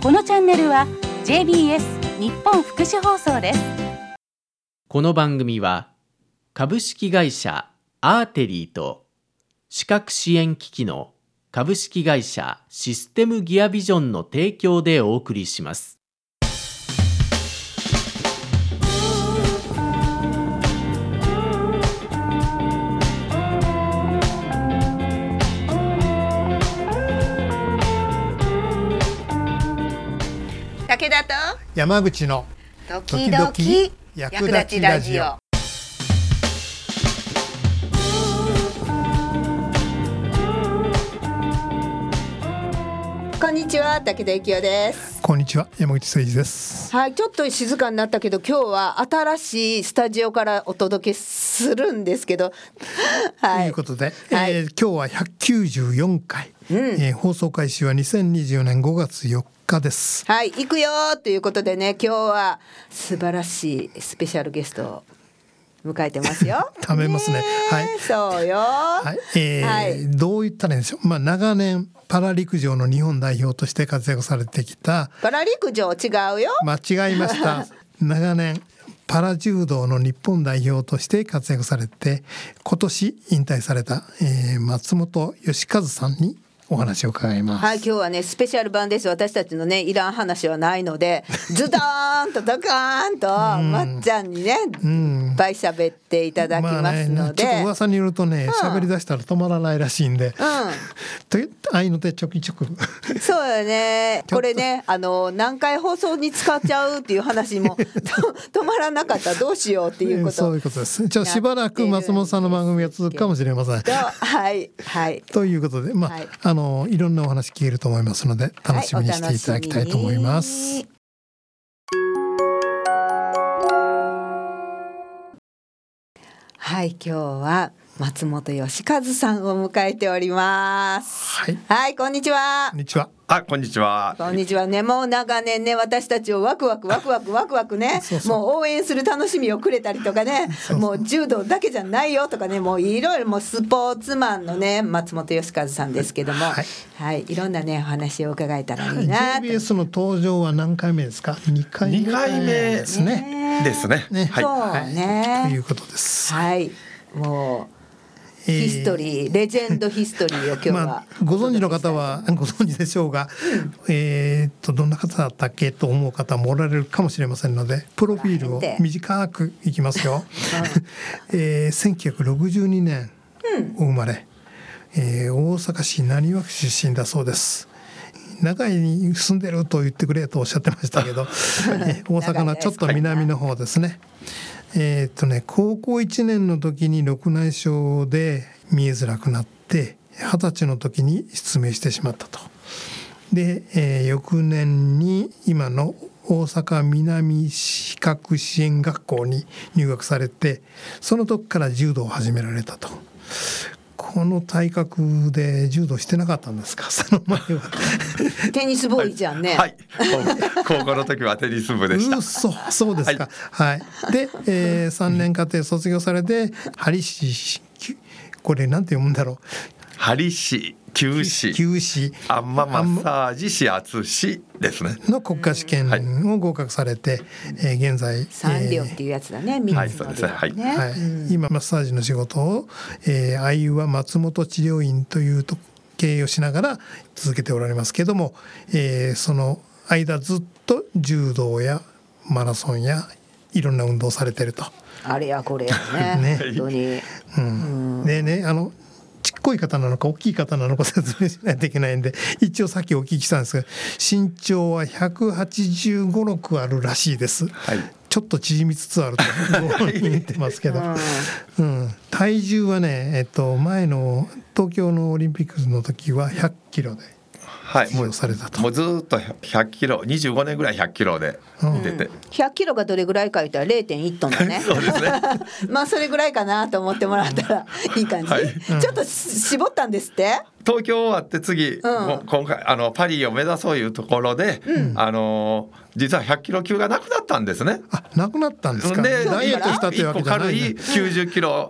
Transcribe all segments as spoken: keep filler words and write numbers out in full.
このチャンネルは ジェイビーエス 日本福祉放送です。 この番組は株式会社アーテリーと視覚支援機器の株式会社システムギアビジョンの提供でお送りします。 武田と山口の時々役立ちラジオ。こんにちは、武田幸男です。 こんにちは、山口誠二です。 はい、ちょっと静かになったけど今日は新しいスタジオからお届けするんですけどはい、 ということで、 はい、 えー、今日はひゃくきゅうじゅうよんかい、うんえー、放送開始はにせんにじゅうよねんごがつよっかです。 はい、行くよということでね、今日は素晴らしいスペシャルゲストを迎えてますよ食べますね。はい、 そうよ、 はいえーはい、どう言ったらいいんでしょう。まあ、長年パラ陸上の日本代表として活躍されてきた。 パラ陸上違うよ。 間違いました長年パラ柔道の日本代表として活躍されて今年引退された、えー、松本義和さんにお話を伺います。 はい、今日はねスペシャル版です。私たちのねいらん話はないのでズドーンとドカーンとまっちゃんにね、うん、いっぱい喋っていただきますので、 まあね、ちょっと噂によるとね喋、うん、り出したら止まらないらしいんで、うん、と愛の手ちょきちょくそうだねこれねあの何回放送に使っちゃうっていう話も止まらなかったらどうしようっていうこと、 そういうことです。じゃあしばらく松本さんの番組が続くかもしれません。 はいはいということでまあ、はい、あのいろんなお話聞けると思いますので楽しみにしていただきたいと思います。はい、 はい、今日は松本義和さんを迎えております。はい、はい、こんにちは。 こんにちは。 あ、こんにちは。 こんにちはね。もう長年ね私たちをワクワクワクワクワクワクねそうそうもう応援する楽しみをくれたりとかねそうそうもう柔道だけじゃないよとかねもういろいろもうスポーツマンのね松本義和さんですけども、はい、はい、いろんなねお話を伺えたらいいな。 ジェイビーエス の登場は何回目ですか？にかいめにかいめですね。ですね。 ね、 はい、そうね、 はい、ということです。 はい、もうヒストリー、えー、レジェンドヒストリーを今日は、まあ、 ご存知の方はご存知でしょうが、うん、えー、っとどんな方だったっけと思う方もおられるかもしれませんのでプロフィールを短くいきますよ、うんえー、せんきゅうひゃくろくじゅうにねんお生まれ、うんえー、大阪市浪速区出身だそうです。長井に住んでると言ってくれとおっしゃってましたけど大阪のちょっと南の方ですね。えーっとね、高校いちねんの時に緑内障で見えづらくなってはたちの時に失明してしまったと。で、えー、翌年に今の大阪南視覚支援学校に入学されてその時から柔道を始められたと。この体格で柔道してなかったんですか？その前はテニスボーイじゃんね。 はい、はい、高校の時はテニス部でした。 うそ、そうですか。はい、はい、で、えー、さんねん課程卒業されて針師、これなんて読むんだろう。針師、灸師、 灸師、 あんまマッサージ指圧師ですね。 の国家試験を合格されて、はいえー、現在三両っていうやつだね。みっつの両ね。はい、そうですね。はいはいうん、今マッサージの仕事を、えー、アイユは松本治療院というと経営をしながら続けておられますけども、えー、その間ずっと柔道やマラソンやいろんな運動をされてると。 あれやこれやね。ね本当に。 うん、でねあのちっこい方なのか大きい方なのか説明しないといけないんで一応さっきお聞きしたんですが身長はひゃくはちじゅうご、ろくあるらしいです、はい、ちょっと縮みつつあると言ってますけど、うん、体重はね、えっと、前の東京のオリンピックの時はひゃっキロではい、もうされたと。もうずっとひゃっキロにじゅうごねんぐらいひゃっキロで出て、うん、 ひゃっキロがどれぐらいか言ったら れいてんいち トンだねそうですねまあそれぐらいかなと思ってもらったらいい感じ、はい、ちょっと絞ったんですって東京終わって次、うん、もう今回あのパリを目指そういうところで、うん、あの実はひゃっキロ級がなくなったんですね。 あ、なくなったんですか。 でダイエットしたというわけじゃない、ね、いっこ軽いきゅうじゅっキロ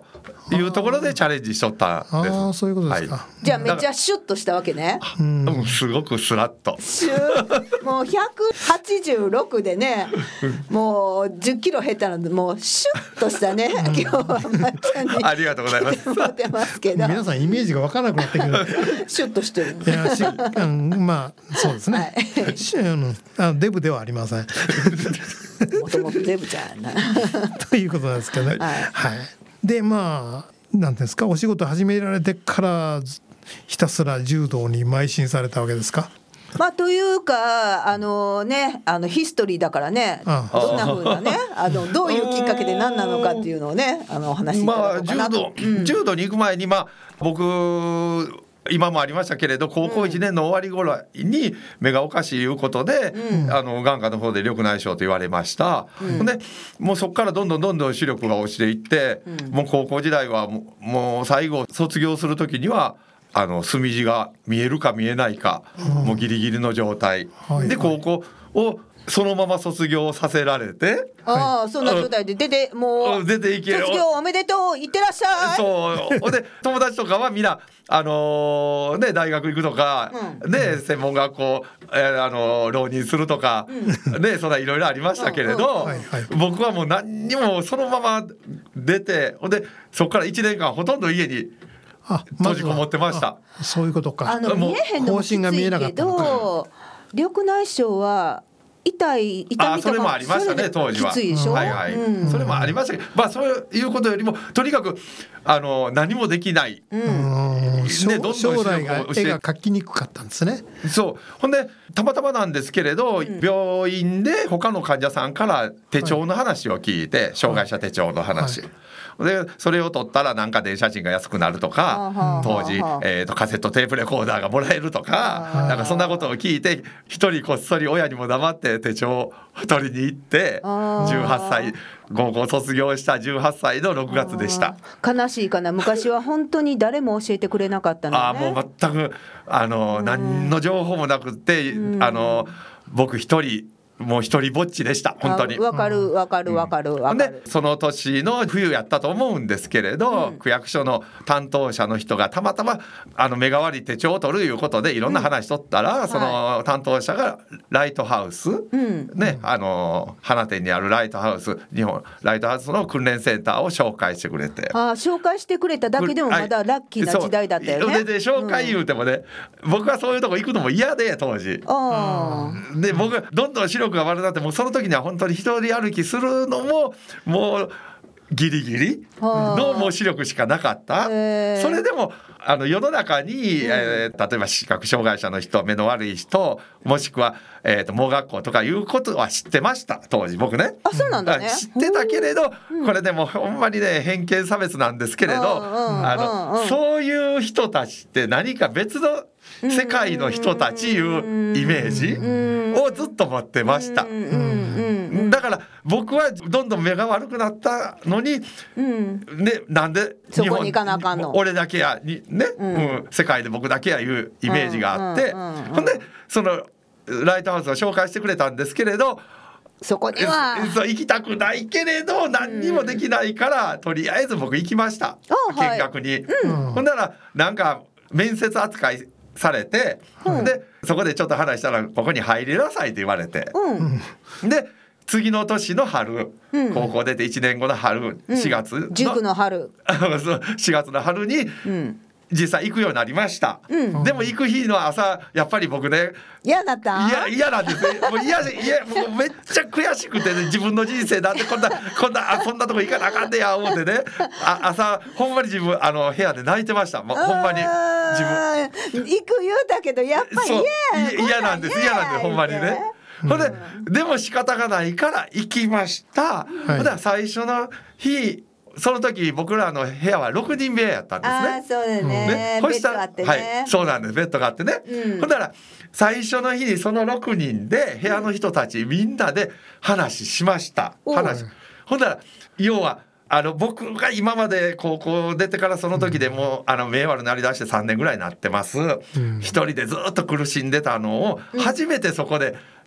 いうところでチャレンジしとったんです。 ああそういうことですか、 はい、 じゃあめっちゃシュッとしたわけね。 うん、すごくスラッとシュッもうひゃくはちじゅうろくでねもうじゅっキロ減ったのでもうシュッとしたね、今日はまっちゃんにありがとうございます持ってますけど皆さんイメージが分からなくなってくるシュッとしてるいやし、うん、まあそうですね、はい、しうんあのデブではありませんもともとデブちゃんなということなんですけどね、はいはい、でまあなんていうんですか、お仕事始められてからひたすら柔道に邁進されたわけですか。 まあというかあのねあのヒストリーだからね、 ああどんな風なねあのどういうきっかけで何なのかっていうのをねあのお話しいただこうかなと。 まあ柔道、うん、柔道に行く前にまあ僕今もありましたけれど高校いちねんの終わり頃に目がおかしいいうことで、うん、あの眼科の方で緑内障と言われました、うん、でもうそこからどんどんどんどん視力が落ちていって、うん、もう高校時代はもう、もう最後卒業する時にはあの墨字が見えるか見えないか、うん、もうギリギリの状態、はい、で高校をそのまま卒業させられて、 ああそんな状態で出てもう出ていけ卒業おめでとういってらっしゃい。 そうで友達とかはみんなあのー、ね大学行くとか、うん、ね専門学校、えー、あのー、浪人するとか、うん、ねそんないろいろありましたけれど、僕はもう何にもそのまま出て、ほんでそこからいちねんかんほとんど家に閉じこもってました。 そういうことか。 あの見えへんのもきついけど緑内障は痛い痛みとかあそれもありましたね当時は。 きついでしょ、 はいはい、 うん、 それもありましたけど、まあそういうことよりもとにかくあの何もできない、うんね、どんどん将来が絵が描きにくかったんですね。 そうほんでたまたまなんですけれど、うん、病院で他の患者さんから手帳の話を聞いて、はい、障害者手帳の話、はいでそれを取ったらなんか電車賃が安くなるとか、当時、えー、とカセットテープレコーダーがもらえるとか、なんかそんなことを聞いて一人こっそり親にも黙って手帳を取りに行ってじゅうはっさい高校卒業したじゅうはっさいのろくがつでした。 悲しいかな、昔は本当に誰も教えてくれなかったのね。 あもう全くあの何の情報もなくってあの僕一人もう一人ぼっちでした本当に。 わかるわかるわかるわかる。 でその年の冬やったと思うんですけれど、うん、区役所の担当者の人がたまたまあの目代わり手帳を取るいうことでいろんな話しとったら、うん、その担当者がライトハウス、うん、ねあの花店にあるライトハウス日本ライトハウスの訓練センターを紹介してくれて、 あ紹介してくれただけでもまだラッキーな時代だったよね。 でで紹介言うてもね、うん、僕はそういうとこ行くのも嫌で当時。 あで僕はどんどん視力が悪くなってもうその時には本当に一人歩きするのももうギリギリのもう視力しかなかった。それでもあの世の中に、うんえー、例えば視覚障害者の人目の悪い人もしくは、えー、と盲学校とかいうことは知ってました当時僕ね。 あそうなんだね。 知ってたけれど、うん、これでもほんまにね偏見差別なんですけれど、あのそういう人たちって何か別の世界の人たちいうイメージをずっと持ってました。だから僕はどんどん目が悪くなったのに、うんね、なんで日本俺だけやに、ねうんうん、世界で僕だけやいうイメージがあって、ほんでそのライトハウスを紹介してくれたんですけれど、 そこには行きたくないけれど何にもできないから、うん、とりあえず僕行きました、見学に、はいうん、ほんならなんか面接扱いされて、うん、でそこでちょっと話したらここに入りなさいって言われて、うん、で次の年の春、うん、高校出ていちねんごの春、うん、しがつの塾の春しがつの春に、うん実際行くようになりました、うん、でも行く日の朝やっぱり僕ね嫌だった？ いや嫌なんですね。もう嫌でいやもうめっちゃ悔しくてね自分の人生なんでこんなこんなあそんなとこ行かなあかんねや思ってねあ朝ほんまに自分あの部屋で泣いてました、ま、ほんまに自分行く言うたけどやっぱり嫌嫌なんです嫌なんですほんまにね。ほんででも仕方がないから行きました、はい、ほんで最初の日その時僕らの部屋はろくにん部屋やったんですね。 あそうだ ね, ねベッドがあってね、 はい、そうなんですベッドがあってね、うん、ほんなら最初の日にそのろくにんで部屋の人たちみんなで話しました、うん、話ほんなら要はあの僕が今まで高校出てからその時でもうあの目悪になりだしてさんねんぐらいになってます、うん、一人でずっと苦しんでたのを初めてそこで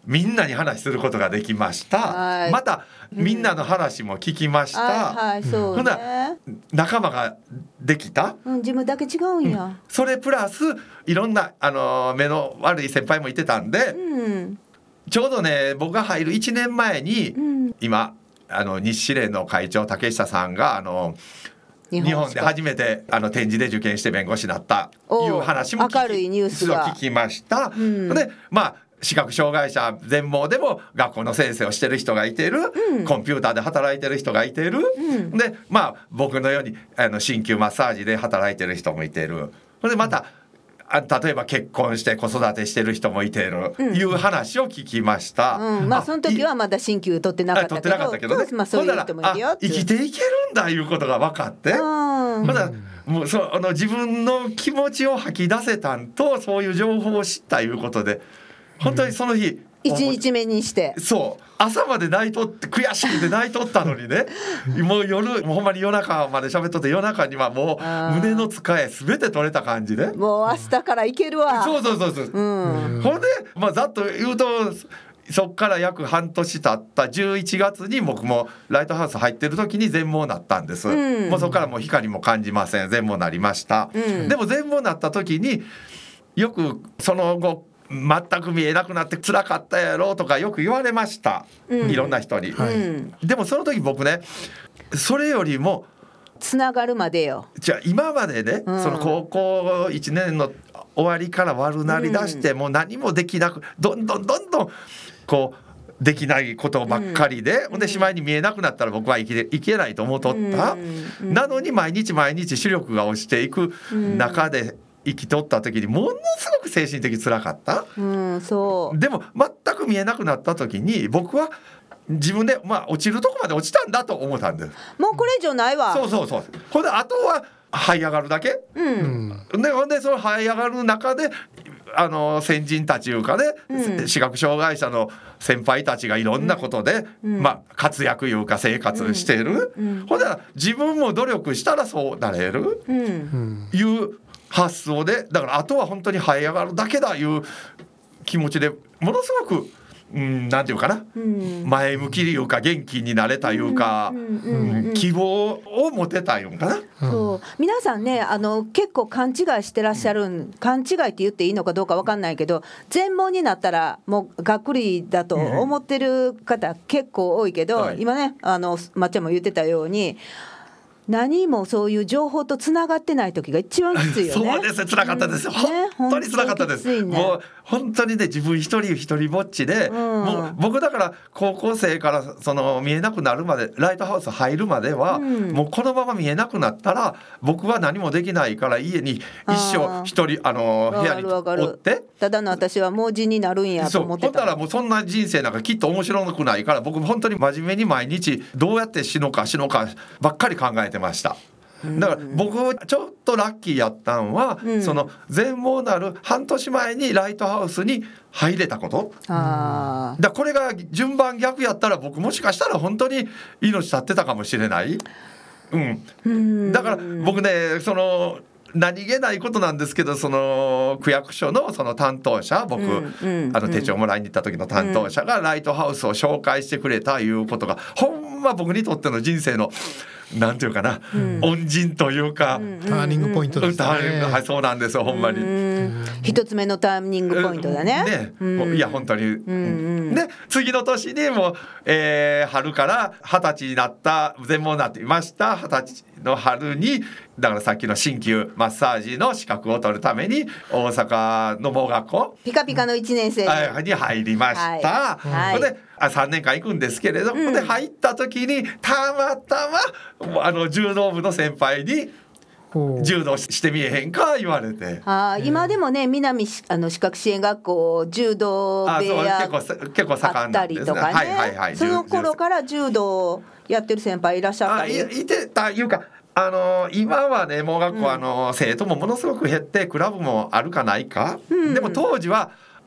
みんなに話することができました、 はい、 またみんなの話も聞きました、 はいはい、そうね、 ほな仲間ができた、 うん、自分だけ違うんや、うん、 それプラスいろんな、あの目の悪い先輩もいてたんで、うん、ちょうどね僕が入るいちねんまえに、うん、今あの日支連の会長竹下さんがあの日本, 日本で初めてあの展示で受験して弁護士になったいう話も聞き、 明るいニュースが聞きました、うん、でまあ視覚障害者全盲でも学校の先生をしてる人がいてる、うん、コンピューターで働いてる人がいてる、うん、でまあ僕のようにあの鍼灸マッサージで働いてる人もいてる、でまた、うん、例えば結婚して子育てしてる人もいてる、うん、いう話を聞きました、 うん、まあその時はまだ鍼灸取ってなかったけど、 取ってなかったけどね、 まあ、そういう人もいるよって生きていけるんだいうことが分かって、うん、まだもうそあの自分の気持ちを吐き出せたんと、そういう情報を知ったいうことで本当にその日、うん、 一日目にしてそう朝まで泣いとって悔しくて泣いとったのにねもう夜もうほんまに夜中まで喋っとって、夜中にはもう胸の使え全て取れた感じで、 もう明日から行けるわ、 そうそうそうそう、うん、ほんで、まあ、ざっと言うとそっから約半年経ったじゅういちがつに僕もライトハウス入ってる時に全盲になったんです、うん、もうそこからもう光も感じません、全盲になりました、うん、でも全盲になった時によくその後全く見えなくなって辛かったやろとかよく言われました、うん、いろんな人に、はい、でもその時僕ねそれよりもつながるまでよ、 じゃあ今までね、うん、その高校いちねんの終わりから悪なりだして、うん、もう何もできなくどんどんどんどんこうできないことばっかりで、うん、ほんでしまいに見えなくなったら僕は生きれ、生きれないと思っとった、うんうん、なのに毎日毎日視力が落ちていく中で、うん生きとった時にものすごく精神的辛かった、 うん、そうでも全く見えなくなった時に僕は自分で、まあ、落ちるとこまで落ちたんだと思ったんです。 もうこれ以上ないわ。 そうそうそう。ほんであとは這い上がるだけ、うん、でほんでその這い上がる中であの先人たちいうかね、うん、視覚障害者の先輩たちがいろんなことで、うんまあ、活躍いうか生活している、うんうん、ほんで自分も努力したらそうなれる、うん、いう発想で、だからあとは本当に這い上がるだけだいう気持ちでものすごく、うん、なんていうかな、うん、前向きいうか元気になれたいうか、うんうんうん、希望を持てたいうかな、 うん、そう皆さんねあの結構勘違いしてらっしゃる、うん、勘違いって言っていいのかどうか分かんないけど全盲になったらもうがっくりだと思ってる方結構多いけど、うんはい、今ねあのまっちゃんも言ってたように何もそういう情報とつながってない時が一番きついよね。 そうですね、辛かったですよ、うんね、本当に辛かったです、ね、もう本当にね自分一人一人ぼっちで、うん、もう僕だから高校生からその見えなくなるまでライトハウス入るまでは、うん、もうこのまま見えなくなったら僕は何もできないから家に一生一人あの部屋におってただの私は盲人になるんやと思ってた。 そうほんならもうそんな人生なんかきっと面白くないから僕本当に真面目に毎日どうやって死のうか死のうかばっかり考えてました。だから僕ちょっとラッキーやったんは、うん、その全盲なる半年前にライトハウスに入れたこと、あだこれが順番逆やったら僕もしかしたら本当に命絶ってたかもしれない、うんうん、だから僕ねその何気ないことなんですけどその区役所のその担当者僕、うんうん、あの手帳もらいに行った時の担当者がライトハウスを紹介してくれたいうことがほんま僕にとっての人生のなんていうかな、うん、恩人というか、 うん、ターニングポイントですね、 はい、そうなんですよほんまに一つ目のターニングポイントだね、 ねうん、いや本当に、うんうん、で次の年にも、えー、春から二十歳になった全盲になっていました二十歳の春にだからさっきの鍼灸マッサージの資格を取るために大阪の盲学校ピカピカのいちねん生に入りました、はいはい、でさんねんかん行くんですけれど、うん、で入った時にたまたまあの柔道部の先輩に柔道してみえへんか言われて、 あ今でもね南あの視覚支援学校柔道部屋あ結構結構盛んなんですね、 あったりとかね、はいはいはい、その頃から柔道やってる先輩いらっしゃったり、 あ い, いてたいうかあの今はね盲学校、うん、あの生徒もものすごく減ってクラブもあるかないか、うん、でも当時は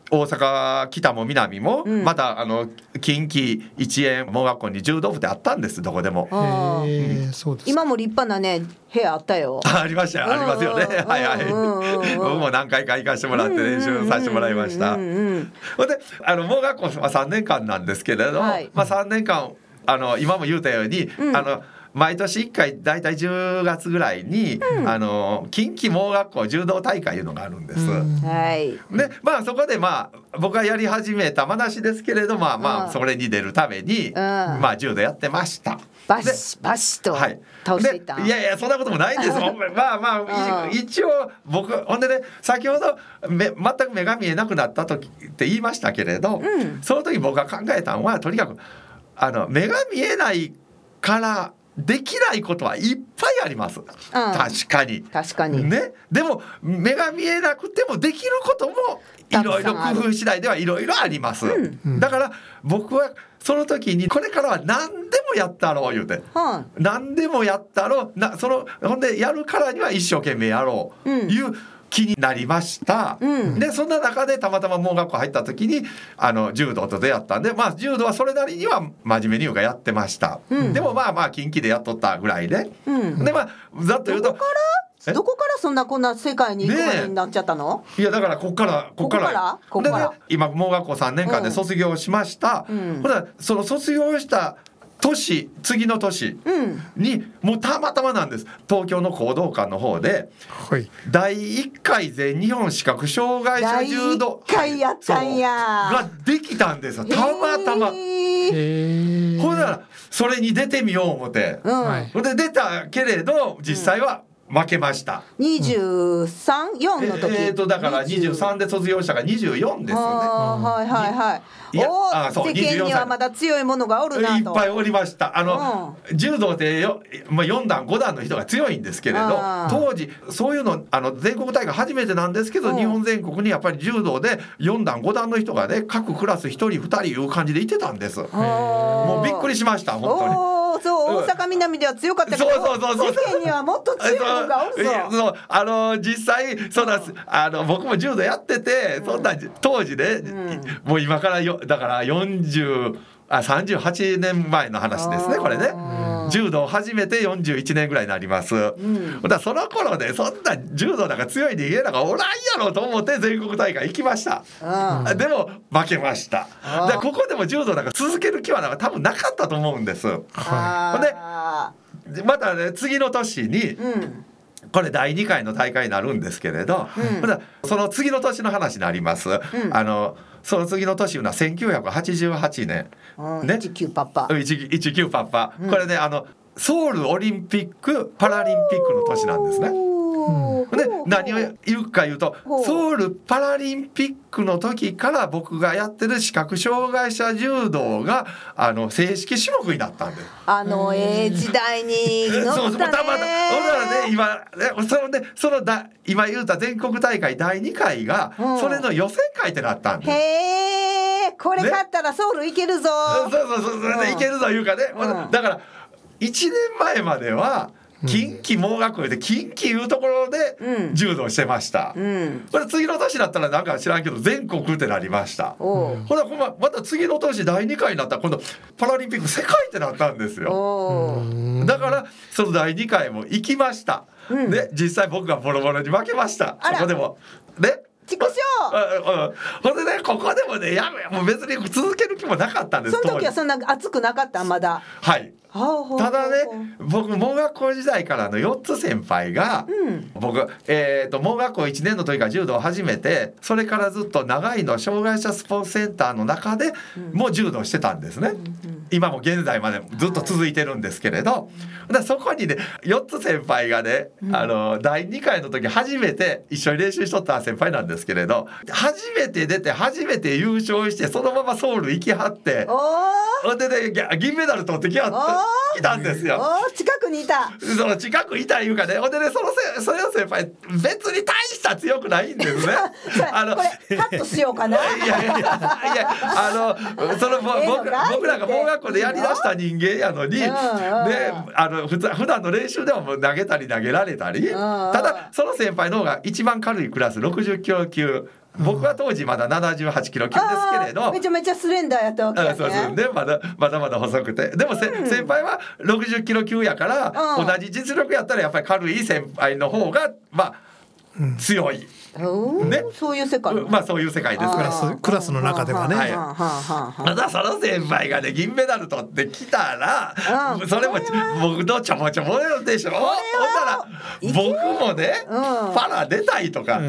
大阪北も南も、 うんまたあの近畿一円盲学校に柔道部ってあったんです、どこでも。 あーへえ、そうですか。 今も立派なね部屋あったよ。 ありましたよ、ありますよね。 うんうんはいはい。 うんうんうん僕も何回か行かしてもらって練習させてもらいました。 うんうんうんほんであの盲学校はさんねんかんなんですけれど、 はいまあさんねんかんあの今も言うたように、 うんあの毎年いっかいだいたいじゅうがつぐらいに、あの近畿盲学校柔道大会いうのがあるんです。 うんはい。 でまあそこでまあ僕がやり始めた話ですけれど、まあまうんあそれに出るために、まあ柔道やってました。 バシバシとはい、 倒していった。 でいやいやそんなこともないんですよ。まあまあうん一応僕ほんでね、先ほど目全く目が見えなくなった時って言いましたけれど、 うんその時僕が考えたのはとにかくあの目が見えないからできないことはいっぱいあります、確かに。 確かに。 ね、でも目が見えなくてもできることもいろいろ工夫次第ではいろいろあります、 んだから僕はその時にこれからは何でもやったろう言うて、 は何でもやったろうな、そのほんでやるからには一生懸命やろううんいう気になりました、 うんでそんな中でたまたま盲学校入った時にあの柔道と出会ったんで、まあ柔道はそれなりには真面目に言うかやってました、 うんでもまあまあ近畿でやっとったぐらいで、 うん。 でまあざっと言うとえどこからそんなこんな世界に行くまでになっちゃったの？ いやだからこっからこっからここからここからでね今盲学校さんねんかんで卒業しました、 うんほらその卒業した年次の年うん。 にもうたまたまなんです、東京の講道館の方ではい。 だいいっかい全日本視覚障害者柔道だいいっかいやったんやそうができたんですよ、たまたま。 へーへえ。 ほんならそれに出てみよう思って、 うん。 はいほんで出たけれど実際は負けました、 二十三、四の時。 えーとだからにじゅうさんで卒業したからにじゅうよんですよね。 あーはいはいはい。 いやおあそうー世間にはまだ強いものがおるなと。 いっぱいおりました。あの、柔道でよ、まあ、よん段ご段の人が強いんですけれど、 あー当時そういうのあの全国大会初めてなんですけど、 うん日本全国にやっぱり柔道でよん段ご段の人がね各クラスひとりふたりいう感じでいてたんです。ももうびっくりしました本当に。 おお、そう、 うん大阪南では強かったけど、 そうそうそうそう世間にはもっと強いのがおるいやぞ。 そうあの実際そんなあの僕も柔道やってて、そんな当時ね、 んもう今からよだからよんじゅうあさんじゅうはちねんまえの話ですねこれね。柔道を始めてよんじゅういちねんぐらいになります。 んだからその頃ねそんな柔道なんか強い人間なんかおらんやろと思って全国大会行きました。 うん。 でも負けました。 あーでここでも柔道なんか続ける気はなんか多分なかったと思うんです。 あでまたね次の年にーうん。 これだいにかいの大会になるんですけれど、 うんまたその次の年の話になります。 んあのその次の年いうのはせんきゅうひゃくはちじゅうはちねん。ねうん。一級パパ。 いちいちきゅうパッパ、これねあのソウルオリンピックパラリンピックの年なんですね。 おーで何を言うか言うとほうソウルパラリンピックの時から僕がやってる視覚障害者柔道があの正式種目になったんです。 あのええ時代に乗そうそうったたまたほんならねね。 今ねそのねそのだ今言うた全国大会だいにかいが、 うんそれの予選会ってなったんです。 へえ、これ勝ったらソウル行けるぞ。 そうそうそうそれでいけるぞいうかね、 うんだからいちねんまえまでは近畿盲学校で近畿いうところでうん柔道してました。 うん。 これ次の年だったらなんか知らんけど全国ってなりました。 おうほらほんままた次の年だいにかいになったら今度パラリンピック世界ってなったんですよ。 おう。 だからそのだいにかいも行きました。 うんで実際僕がボロボロに負けました。 あらそこでもね。 畜生。 ああほんでねここでもねやめもう別に続ける気もなかったんです。 その時は当時そんな熱くなかったまだ。 はい。 ほうほうほうただね僕盲学校時代からのよっつ先輩が、 うん僕、えー、と盲学校いちねんの時から柔道を始めてそれからずっと長いの障害者スポーツセンターの中でもう柔道してたんですね、今も現在までずっと続いてるんですけれど、だからそこにねよっつ先輩がね、あのだいにかいの時初めて一緒に練習しとった先輩なんですけれど初めて出て初めて優勝してそのままソウル行きはっておーほんでねぎゃ銀メダル取ってきはった来たんですよ。 おー近くにいた。 その近くいたいうかねほんでねそのせそれの先輩別に大した強くないんですね。あのこれカットしようかな。 いやいやいやいやあのそのぼええの僕か僕らが盲学校でやりだした人間やのに、 うんうんであの普通普段の練習ではもう投げたり投げられたり、 んただその先輩の方が一番軽いクラスろくじゅっキロ級僕は当時まだななじゅうはちキロ級ですけれど、 めちゃめちゃスレンダーやったわけやね。 そうそうでまだまだまだ細くて、でもせ、うん、先輩はろくじゅっキロ級やから、うん、同じ実力やったらやっぱり軽い先輩の方がまあ、うん、強い。 ね、そういう世界、 まあそういう世界ですから、 クラスの中ではね、はい、 まだその先輩がね銀メダル取ってきたら、それも僕のちょもちょもでしょ。ほんなら僕もね、うん、パラ出たいとか、うん、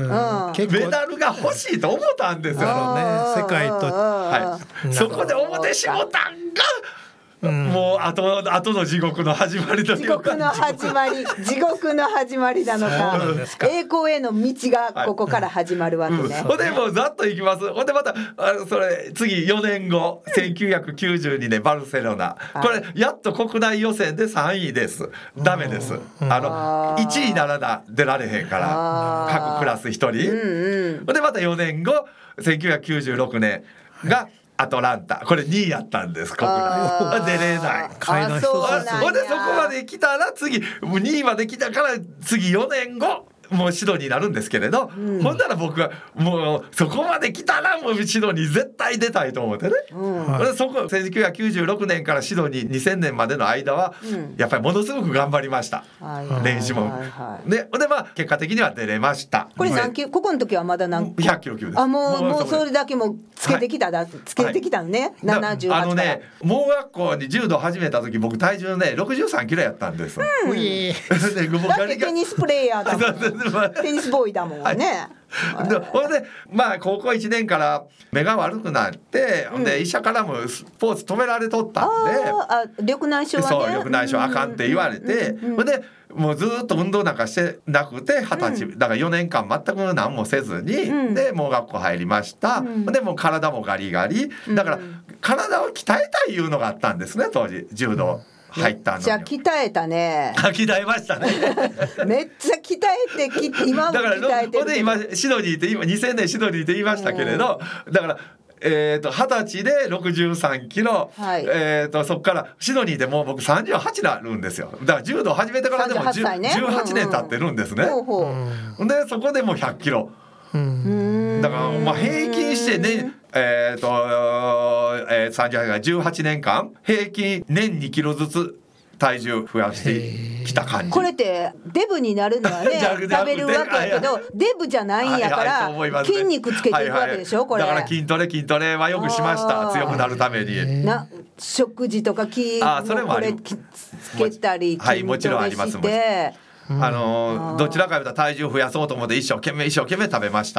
メダルが欲しいと思ったんですよね、 世界と、 はい、そこで思ってしもたんがうん、もう後後の地獄の始まりというか、 地獄の始まり地獄の始まりなのか、栄光への道がここから始まるわけね、はい、 うん、ほんでもうざっといきます。ほんでまたあのそれ次よねんごせんきゅうひゃくきゅうじゅうにねんバルセロナ、これやっと国内予選でさんいです。ダメです。あのいちいならな出られへんから各クラスひとり、うんうん、ほんでまたよねんごせんきゅうひゃくきゅうじゅうろくねんがアトランタ、これにいやったんです。国内出れない。 海外人ほんでそこまで来たら次にいまで来たから次よねんごもうシドニーになるんですけれど、うん、ほんなら僕はもうそこまで来たらもうシドニー絶対出たいと思ってね、うんはい、そこせんきゅうひゃくきゅうじゅうろくねんからシドニーにせんねんまでの間は、うん、やっぱりものすごく頑張りました、はい、練習も、はいはい、で, でまあ結果的には出れました。 これ何キロ、ここの時はまだ何ひゃくキロ級です。 あもう、もうそれだけもつけてきただ、はい、つけてきたのね、はい、ななじゅうはちから。あのね盲学校に柔道始めた時僕体重ねろくじゅうさんキロやったんです、うん、 だってテニスプレーヤーだもんテニスボーイだもんね、 はい、でほんでまあ高校いちねんから目が悪くなって、うん、で医者からもスポーツ止められとったんで、 ああ緑内障はね、 そう緑内障あかんって言われて、うんうん、でもうずっと運動なんかしてなくてはたち、うん、だからよねんかん全く何もせずに、うん、で盲学校入りました、うん、でもう体もガリガリだから、うん、体を鍛えたいいうのがあったんですね当時柔道、うん入ったのに。 めっちゃ鍛えたね。 鍛えましたね。 めっちゃ鍛えてき今も鍛えてる。だからで今シドニーって今にせんねんシドニーって言いましたけれど、だからえーとはたちでろくじゅうさんキロ、はい、えーとそこからシドニーでもう僕さんじゅうはちになるんですよ。だから柔道始めてからでも、ね、じゅうはちねん経ってるんですね。ほうほうでそこでもうひゃっキロ。うんだからまあ平均してねえーとえー、さんじゅうはちからじゅうはちねんかん平均年にキロずつ体重増やしてきた感じ。 これってデブになるのはね食べるわけやけどデブじゃないんやから、はいはいね、筋肉つけていくわけでしょ、はいはい、これだから筋トレ筋トレはよくしました。強くなるためにな食事とか筋あそれもこれつけたり筋トレしてあのー、どちらかというと体重増やそうと思って一生懸命一生懸命食べました。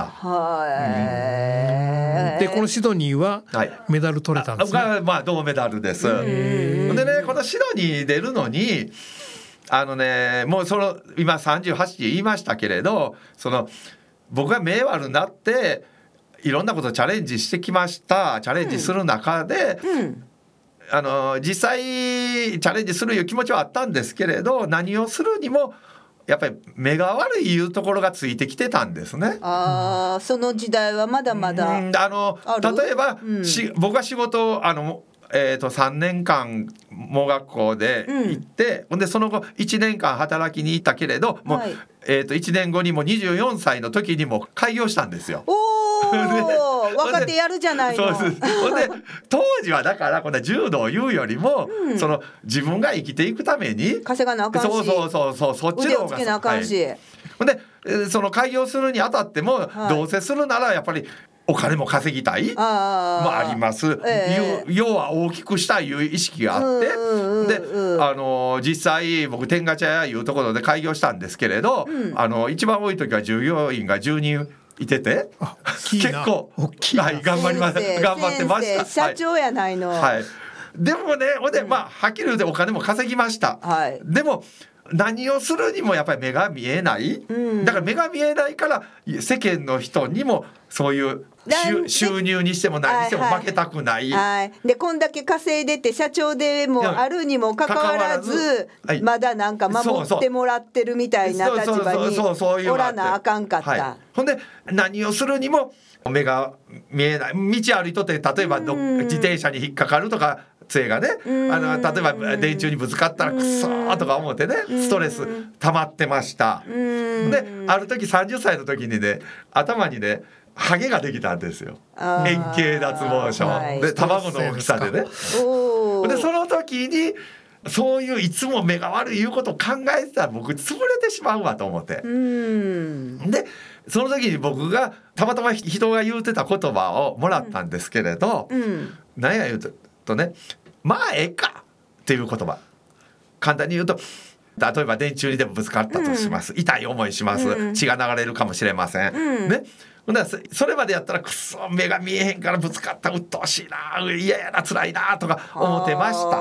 はい、 うん、でこのシドニーはメダル取れたんですね、 はい、まあ銅メダルです。でねこのシドニー出るのにあのねもうその今さんじゅうはちって言いましたけれどその僕が名悪になっていろんなことチャレンジしてきました。チャレンジする中で、うんうんあの実際チャレンジするいう気持ちはあったんですけれど何をするにもやっぱり目が悪いいうところがついてきてたんですね。 あその時代はまだまだあの例えば、うん、し僕は仕事をあの、えー、とさんねんかん盲学校で行って、うん、でその後いちねんかん働きに行ったけれどもう、はいえー、といちねんごにもにじゅうよんさいの時にも開業したんですよ。 お若手やるじゃないの。 そうです。で当時はだからこんな柔道を言うよりも、うん、その自分が生きていくために稼がなあかんしそうそうそうそうそっちの方が腕をつけなあかんし、はい、 でその開業するにあたっても、はい、どうせするならやっぱりお金も稼ぎたいもあります、えー、要は大きくしたいいう意識があって、うん、で、あの実際僕天下茶屋いうところで開業したんですけれど、うん、あの一番多い時は従業員がじゅうにんいてて結構はい、頑張りま頑張ってました。 社長やないの、 はい、でもねほんで、まあ、はっきり言ってお金も稼ぎました、はい、でも何をするにもやっぱり目が見えない、うん、だから目が見えないから世間の人にもそういう収入にしても何にしても負けたくない、 はいはい、でこんだけ稼いでて社長でもあるにもかかわらず、はい、まだなんか守ってもらってるみたいな立場におらなあかんかった、はい、 ほんで何をするにも目が見えない道歩いとって例えばど自転車に引っかかるとか杖がね、あの例えば電柱にぶつかったらくそーとか思ってね、ストレス溜まってました。である時さんじゅっさいの時にね、頭にねハゲができたんですよ。円形脱毛症、はい、で卵の大きさでね。でその時にそういういつも目が悪いいうことを考えてたら僕潰れてしまうわと思って。うんでその時に僕がたまたま人が言うてた言葉をもらったんですけれど、うん、何や言うとね、まあええかっていう言葉、簡単に言うと、例えば電柱にでもぶつかったとします、うん、痛い思いします、うん、血が流れるかもしれません、うん、ね、それまでやったらくそ目が見えへんからぶつかった鬱陶しいな嫌やな辛いなとか思ってました。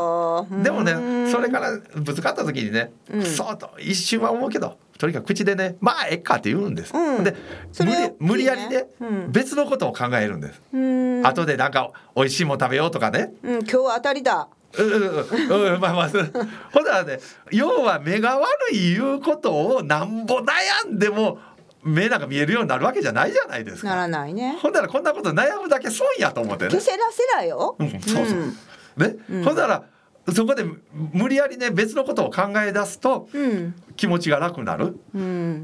でもねそれからぶつかった時にね、くそと一瞬は思うけど、とにかく口でねまあええかって言うんです、うん、で無理、無理やりね、うん、別のことを考えるんです。うん後でなんか美味しいもん食べようとかね、うん、今日は当たりだうんうんうん、まあまあほんならね、要は目が悪いいうことをなんぼ悩んでも目なんか見えるようになるわけじゃないじゃないですか。 ならないね。 ほんならこんなこと悩むだけ損やと思ってね。 ケセラセラよ、うん、 そうそう、うん、ね、うん、ほんならそこで無理やりね別のことを考え出すと、うん、気持ちが楽になる、うん、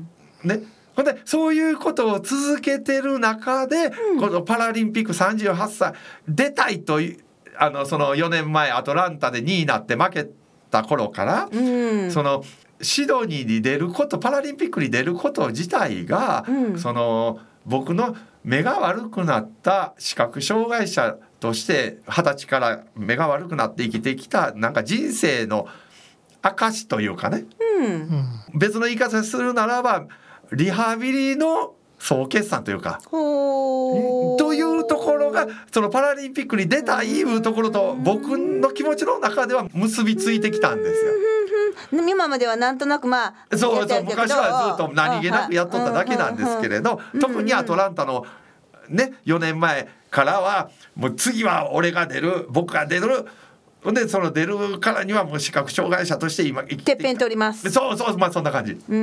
ね。ほんでそういうことを続けてる中で、うん、このパラリンピックさんじゅうはっさい出たいというあのそのよねんまえアトランタでにいになって負けた頃から、うん、そのシドニーに出ることパラリンピックに出ること自体が、うん、その僕の目が悪くなった視覚障害者として二十歳から目が悪くなって生きてきたなんか人生の証というかね、うん、別の言い方するならばリハビリの総決算というかというところがそのパラリンピックに出たいいうところと僕の気持ちの中では結びついてきたんですよ。 今まではなんとなくまあそうそう昔はずっと何気なくやっとっただけなんですけれど、特にアトランタのねよねんまえからはもう次は俺が出る僕が出るでその出るからにはもう視覚障害者として今生きてきたてっぺん取ります。 そうそうまあそんな感じ、うん、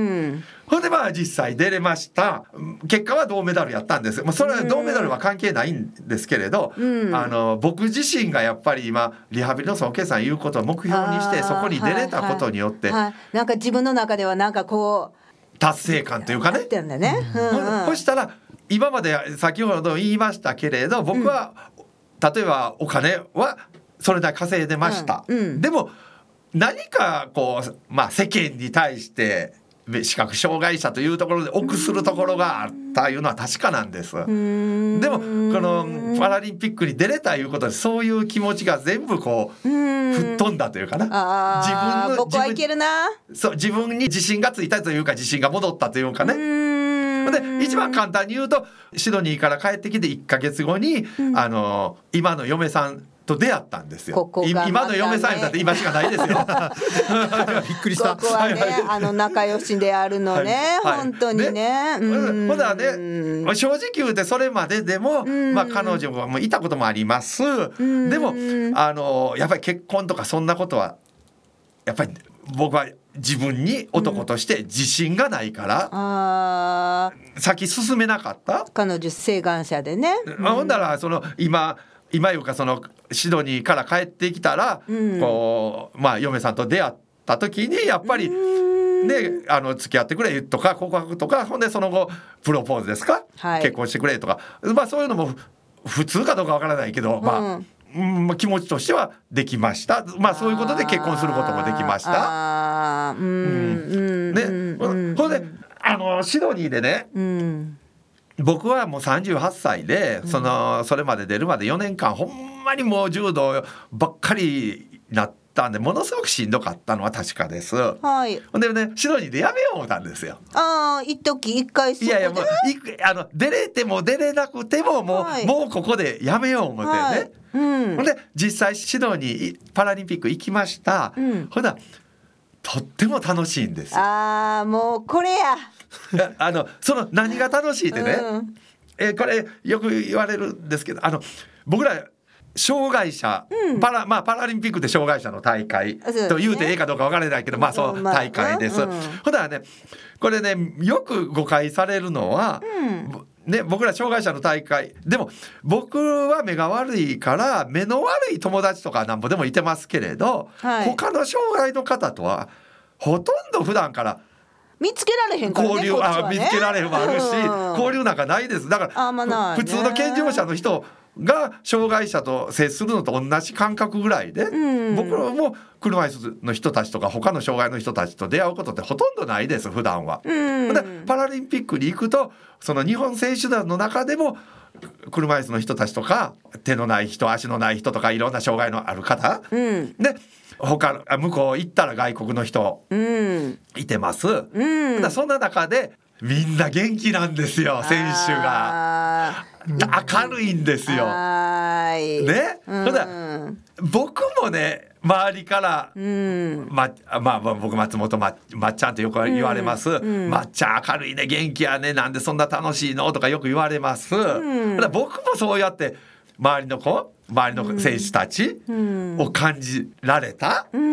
ほんでまあ実際出れました。結果は銅メダルやったんです。まあそれは銅メダルは関係ないんですけれど、うん、あの僕自身がやっぱり今リハビリの総決算いうことを目標にしてそこに出れたことによって、はいはいはい、 なんか自分の中ではなんかこう達成感というかね。 ってんだね、うんうん、 そしたら今まで先ほど言いましたけれど僕は、うん、例えばお金はそれだけ稼いでました、うんうん、でも何かこう、まあ、世間に対して視覚障害者というところで臆するところがあったいうのは確かなんです。でもこのパラリンピックに出れたいうことでそういう気持ちが全部こう吹っ飛んだというかな、 自分の僕はいけるなそう自分に自信がついたというか自信が戻ったというかね。で一番簡単に言うとシドニーから帰ってきていっかげつごに、うん、あの今の嫁さんと出会ったんですよ。 ここがまたね、 今の嫁さんだって今しかないですよ。びっくりした。 ここはねあの仲良しであるのね、はいはい、本当にね。ねうんほんだらね正直言うてそれまででも、まあ、彼女もいたこともあります。でもあのやっぱり結婚とかそんなことはやっぱり僕は自分に男として自信がないから、うん、あ先進めなかった。 彼女晴眼者でね。 うん、ほんだらその今今いうかそのシドニーから帰ってきたら、うん、こうまあ嫁さんと出会った時にやっぱりねあの付き合ってくれとか告白とかほんでその後プロポーズですか、はい、結婚してくれとかまあそういうのも普通かどうかわからないけど、うん、まあうん、気持ちとしてはできました。まあそういうことで結婚することもできました。あ、うんうんね、うん、ほんであのシドニーでね、うん、僕はもうさんじゅうはっさいでそのそれまで出るまでよねんかんほんまにもう柔道ばっかりなったんでものすごくしんどかったのは確かです。はい。ほんでねシドニーでやめよう思ったんですよ。 ああ一時一回そこで。いやいやもうあの出れても出れなくてももう、はい、もうここでやめよう思ってね。はいうん、で実際シドニーパラリンピック行きました、うん、ほらとっても楽しいんですよ。 あーもうこれやあのその何が楽しいってね、うん、えこれよく言われるんですけどあの僕ら障害者、うんパラまあ、パラリンピックって障害者の大会と言うてええかどうか分からないけど、まあそう大会です。ほんならねこれねよく誤解されるのは、うん、 ね、僕ら障害者の大会でも僕は目が悪いから目の悪い友達とかなんぼでもいてますけれど、 はい、 他の障害の方とはほとんど普段から見つけられへんからね、 交流、 こっちはね、 あ見つけられへんもあるし、うん、交流なんかないです。だから、 あんまないね、 普通の健常者の人が障害者と接するのと同じ感覚ぐらいで、うん、僕も車椅子の人たちとか他の障害の人たちと出会うことってほとんどないです普段は、うん、でパラリンピックに行くとその日本選手団の中でも車椅子の人たちとか手のない人足のない人とかいろんな障害のある方、うん、で他向こう行ったら外国の人いてます、うん、だそんな中でみんな元気なんですよ選手が明るいんですよね、うん、だ僕もね周りから、うんままあ、僕松本 ま, まっちゃんってよく言われます、うんうん、まっちゃん明るいね元気やねなんでそんな楽しいのとかよく言われます、うん、だ僕もそうやって周りの子周りの選手たちを感じられた、うん、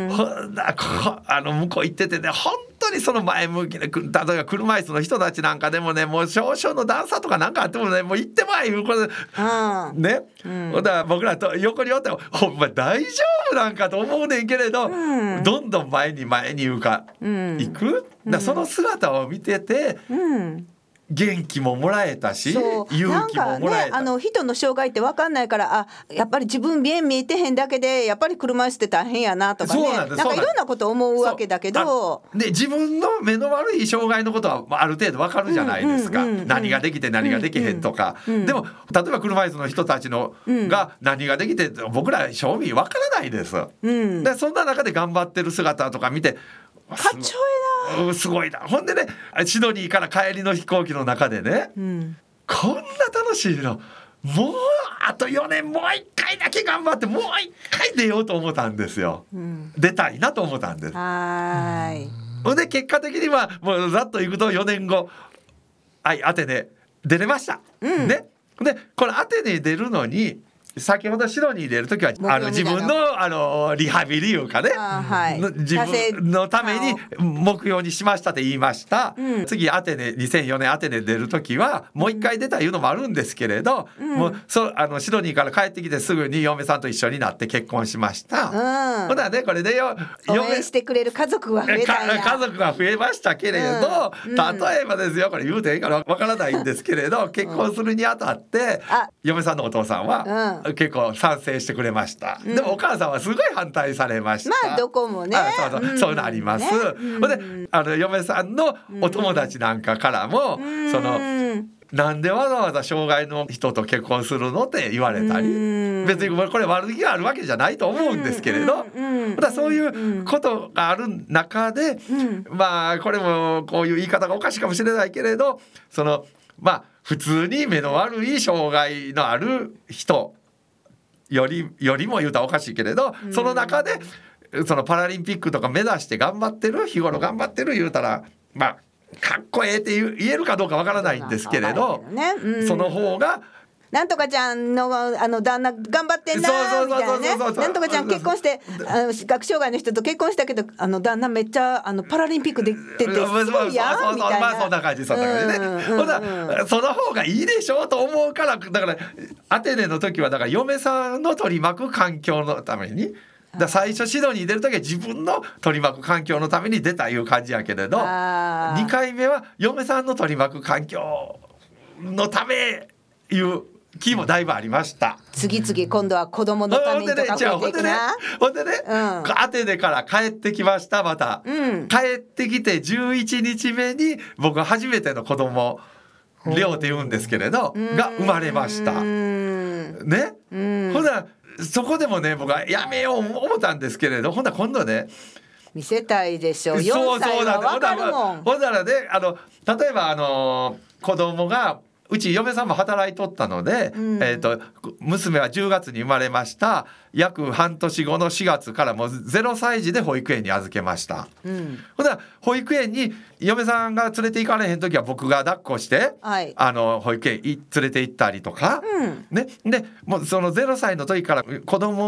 ほなこあの向こう行っててね本当にその前向きな例えば車椅子の人たちなんかでもねもう少々の段差とかなんかあってもねもう行ってまいこれ、うん、ね、うん、だから僕らと横におってほんま大丈夫なんかと思うねんけれど、うん、どんどん前に前に行くか、うん、行くだその姿を見てて、うん元気ももらえたし勇気ももらえた。なんかね、 あの人の障害って分かんないからあやっぱり自分目見えてへんだけでやっぱり車椅子って大変やなとかねなんかいろんなこと思うわけだけどで自分の目の悪い障害のことはある程度分かるじゃないですか、うんうんうんうん、何ができて何ができへんとか、うんうん、でも例えば車椅子の人たちの、うん、が何ができて僕ら正味分からないです、うん、でそんな中で頑張ってる姿とか見てかっちょいいなすごいな。ほんでねシドニーから帰りの飛行機の中でね、うん、こんな楽しいのもうあとよねんもう一回だけ頑張ってもう一回出ようと思ったんですよ、うん、出たいなと思ったんです。 はいほんで結果的にはもうざっといくとよねんごはいアテネ出れました、うん、ねでこのアテネ出るのに先ほどシドニー出るときはあの自分のあのリハビリいうかね、はい、自分のために目標にしましたって言いました、うん、次アテネにせんよねんアテネ出るときはもう一回出たいうのもあるんですけれど、うん、もうそあのシドニーから帰ってきてすぐに嫁さんと一緒になって結婚しました、うん、ほなねこれでよ応援してくれる家族は増えたんや家族が増えましたけれど、うん、例えばですよこれ言うていいからわからないんですけれど結婚するにあたって、うん、嫁さんのお父さんは、うん結構賛成してくれました、うん、でもお母さんはすごい反対されました。 まあどこもねそうそう、うん、そういうのあります、ねうん、であの嫁さんのお友達なんかからも、うん、そのなんでわざわざ障害の人と結婚するのって言われたり、うん、別にこれ悪気があるわけじゃないと思うんですけれど、うん、だそういうことがある中で、うん、まあこれもこういう言い方がおかしいかもしれないけれどそのまあ普通に目の悪い障害のある人よりよりも言うたらおかしいけれど、うん、その中でそのパラリンピックとか目指して頑張ってる日頃頑張ってる言うたらまあかっこええって言えるかどうかわからないんですけれど、ねうん、その方がなんとかちゃんのあの旦那頑張ってんなみたいなねなんとかちゃん結婚してあの視覚障害の人と結婚したけどあの旦那めっちゃあのパラリンピックで出てすごいやんみたいなまあそんな感じそんな感じね、うんうんうん、その方がいいでしょうと思うからだからアテネの時はだから嫁さんの取り巻く環境のためにだ最初シドニー出る時は自分の取り巻く環境のために出たいう感じやけれどにかいめは嫁さんの取り巻く環境のためいう気もだいぶありました。 次々今度は子供のためにとか増えていくな。 ほんでね、ほんでね、うん、アテネから帰ってきましたまた、うん、帰ってきてじゅういちにちめに僕は初めての子供レオって言うんですけれどが生まれました。ね、ほなそこでもね僕はやめよう思ったんですけれどほんな今度ね見せたいでしょうよんさいは分かるもん。 ほんならねあの例えばあの子供がうち嫁さんも働いとったので、うんえー、と娘はじゅうがつに生まれました約半年後のしがつからもうゼロさい児で保育園に預けました、うん、ほんなら保育園に嫁さんが連れて行かれへん時は僕が抱っこして、はい、あの保育園連れて行ったりとか、うんね、でもうそのゼロさいの時から子供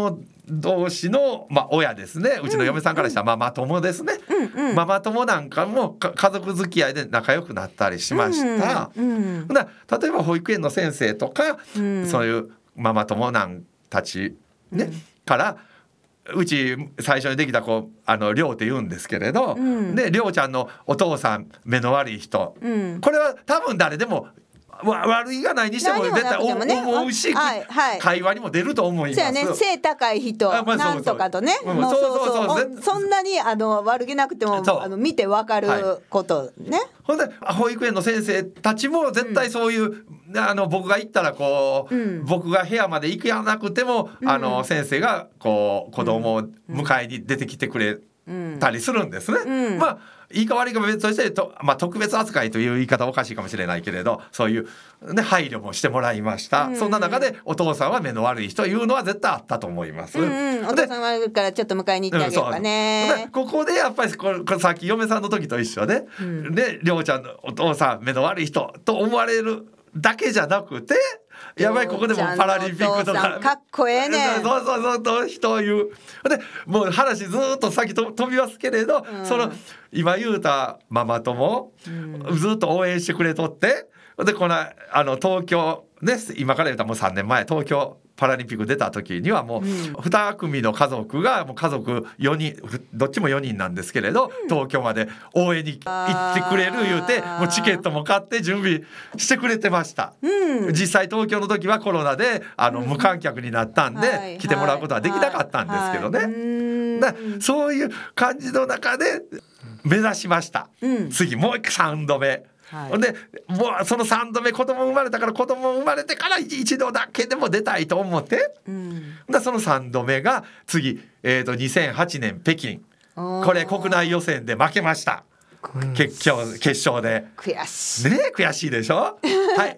同士の、まあ、親ですね。うちの嫁さんからしたらママ友ですね、 うんうん、 ママ友なんかも家族付き合いで仲良くなったりしました、うんうん、だ例えば保育園の先生とか、うん、そういうママ友なんたち、ねうん、からうち最初にできた子あのりょうって言うんですけれど、うん、でりょうちゃんのお父さん目の悪い人、うん、これは多分誰でも悪いがないにしても絶対思うし、はいはい、会話にも出ると思います。そうやね、 背高い人なんとかとね、そんなにあの悪気なくてもあの見てわかることね、はい、 ほんで保育園の先生たちも絶対そういう、うん、あの僕が行ったらこう、うん、僕が部屋まで行くやなくても、うん、あの先生がこう子供を迎えに出てきてくれたりするんですね、うん、まあいいか悪いか別としてと、まあ、特別扱いという言い方はおかしいかもしれないけれどそういう、ね、配慮もしてもらいました、うんうん、そんな中でお父さんは目の悪い人いうのは絶対あったと思います、 うんうん、お父さんは悪いからちょっと迎えに行ってあげようかね、 うん、ここでやっぱりこれこれさっき嫁さんの時と一緒で、うん、でりょうちゃんのお父さん目の悪い人と思われるだけじゃなくてやばいここでもパラリンピックとかかっこええねそうそうそうと人を言うでもう話ずっと先と飛びますけれど、うん、その今言うたママ友、うん、ずっと応援してくれとってでこのあの東京ね今から言うたらもうさんねんまえ東京パラリンピック出た時にはもうに組の家族がもう家族よにんどっちもよにんなんですけれど東京まで応援に行ってくれる言うてもうチケットも買って準備してくれてました、うん、実際東京の時はコロナであの無観客になったんで、うん、来てもらうことはできなかったんですけどね、はいはいはい、だそういう感じの中で目指しました、うん、次もうさんどめはい、でもうそのさんどめ子供生まれたから子供生まれてから一度だけでも出たいと思って、うん、でそのさんどめが次、えー、とにせんはちねん北京これ国内予選で負けました、うん、決勝、決勝で悔しい、 ね、悔しいでしょはい、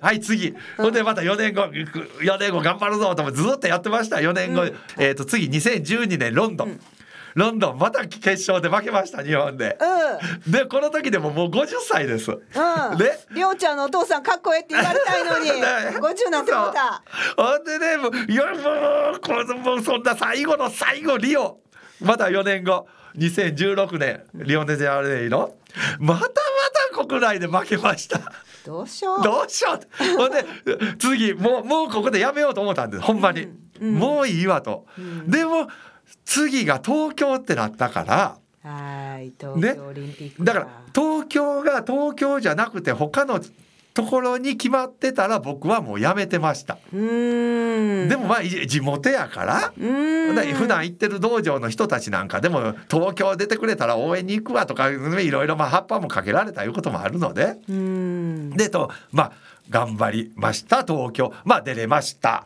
はい、次ほんでまたよねんごよねんご頑張るぞとずっとやってましたよねんご、うんえー、と次にせんじゅうにねんロンドン、うんロンドンまた決勝で負けました日本で、うん、でこの時でももうごじゅっさいです、うん、 でりょうちゃんのお父さんかっこええって言われたいのに、ね、ごじゅうになってもうたほんでねもういやもうこのもうそんな最後の最後リオまたよねんごにせんじゅうろくねんリオデジャネイロまたまた国内で負けましたどうしようどうしようほんで次もうもうここでやめようと思ったんですほんまに、うんうん、もういいわと、うん、でも次が東京ってなったからはい東京オリンピック、 ね、だから東京が東京じゃなくて他のところに決まってたら僕はもうやめてましたうーんでもまあ地元やからうーんだから普段行ってる道場の人たちなんかでも東京出てくれたら応援に行くわとかいろいろまあ葉っぱもかけられたいうこともあるのでうーんでとまあ頑張りました東京まあ出れました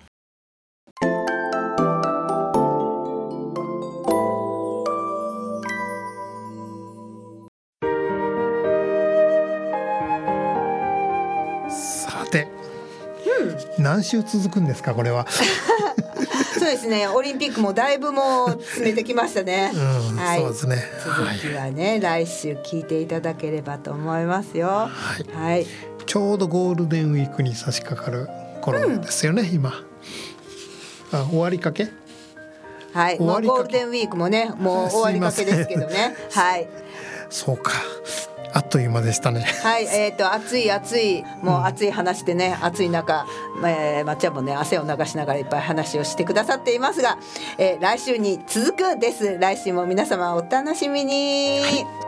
何週続くんですかこれはそうですねオリンピックもだいぶもう詰めてきましたね、 うんはい、そうですね続きはね、はい、来週聞いていただければと思いますよ、はいはい、 ちょうどゴールデンウィークに差し掛かる頃ですよね、うん、今あ終わりかけはいもうゴールデンウィークもねもう終わりかけですけどねはいそうかあっという間でしたねはいえーと暑い暑いもう暑い話でね、うん、暑い中、えー、まっちゃんもね汗を流しながらいっぱい話をしてくださっていますが、えー、来週に続くです来週も皆様お楽しみに、はい